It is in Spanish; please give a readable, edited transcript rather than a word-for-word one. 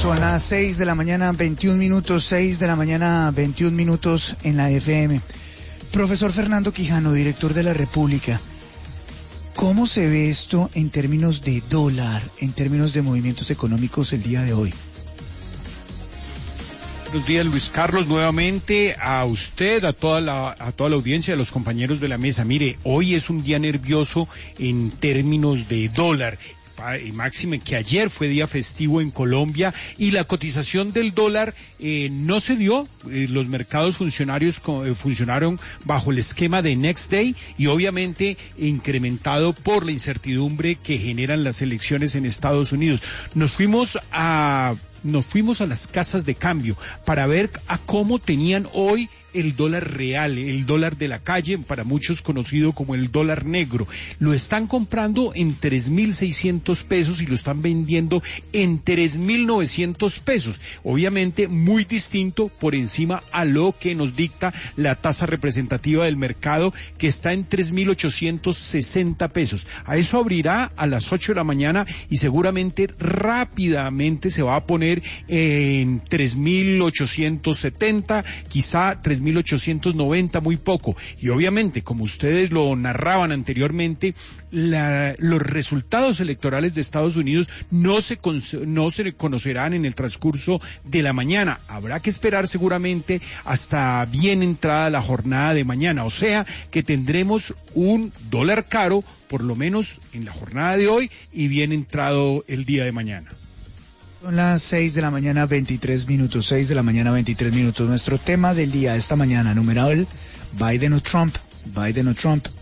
Son las 6 de la mañana, 21 minutos, 6 de la mañana, 21 minutos en la FM. Profesor Fernando Quijano, director de La República, ¿cómo se ve esto en términos de dólar, en términos de movimientos económicos el día de hoy? Buenos días, Luis Carlos, nuevamente a usted, a toda la audiencia, a los compañeros de la mesa. Mire, hoy es un día nervioso en términos de dólar. Y máxime que ayer fue día festivo en Colombia y la cotización del dólar no se dio. Los mercados funcionaron bajo el esquema de Next Day y obviamente incrementado por la incertidumbre que generan las elecciones en Estados Unidos. Nos fuimos a las casas de cambio para ver a cómo tenían hoy el dólar real, el dólar de la calle, para muchos conocido como el dólar negro. Lo están comprando en 3.600 pesos y lo están vendiendo en 3.900 pesos. Obviamente muy distinto por encima a lo que nos dicta la tasa representativa del mercado, que está en 3.860 pesos. A eso abrirá a las 8 de la mañana y seguramente rápidamente se va a poner en 3.870, quizá 3.890, muy poco. Y obviamente, como ustedes lo narraban anteriormente, los resultados electorales de Estados Unidos no se conocerán en el transcurso de la mañana. Habrá que esperar seguramente hasta bien entrada la jornada de mañana. O sea que tendremos un dólar caro, por lo menos en la jornada de hoy y bien entrado el día de mañana. Son las 6 de la mañana, 23 minutos, 6 de la mañana, 23 minutos. Nuestro tema del día esta mañana, numerado el Biden o Trump.